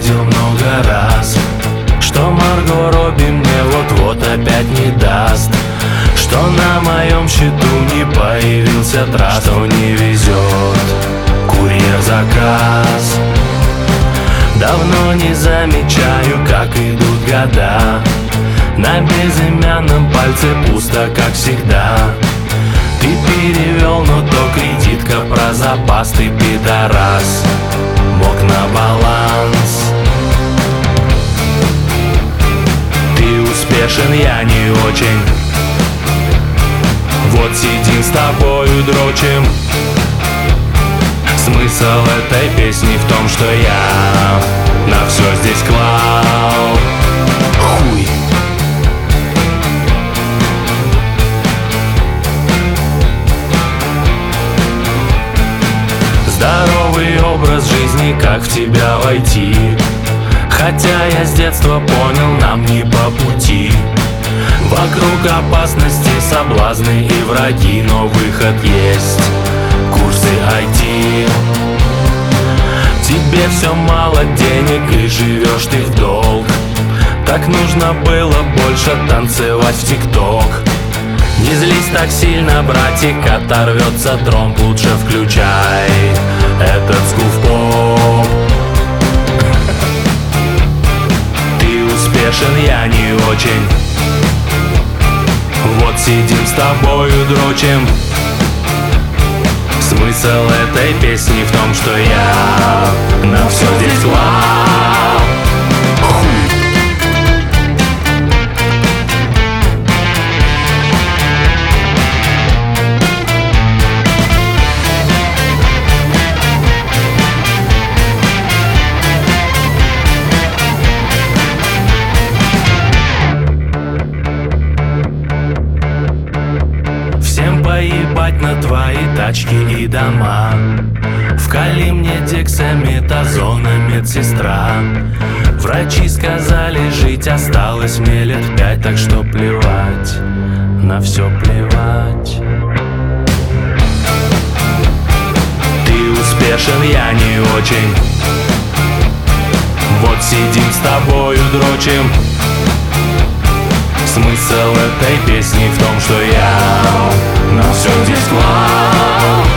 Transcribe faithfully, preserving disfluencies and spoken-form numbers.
видел много раз, что Марго Робби мне вот-вот опять не даст, что на моем счету не появился траст, что не везет курьер заказ. Давно не замечаю, как идут года, на безымянном пальце пусто, как всегда. Ты перевел, но то кредитка про запас. Ты пидорас, мог на баланс. Ты успешен, я не очень. Вот сидим с тобою, дрочим. Смысл этой песни в том, что я на все здесь клал хуй. Здоровый образ жизни, как в тебя войти? Хотя я с детства понял, нам не по пути. Вокруг опасности, соблазны и враги, но выход есть. Курсы ай ти. Тебе все мало денег и живешь ты в долг. Так нужно было больше танцевать в тикток. Не злись так сильно, братик, оторвется тромб. Лучше включай этот скуф-поп. Ты успешен, я не очень. Вот сидим с тобою, дрочим. Смысл этой песни в том, что я на все здесь клал хуй. Всем поебать на твои тачки и дома. Вкали мне дексаметазона, медсестра. Врачи сказали, жить осталось мне лет пять, так что плевать, на все плевать. Ты успешен, я не очень. Вот сидим с тобою, дрочим. Смысл этой песни в том, что я на все здесь клал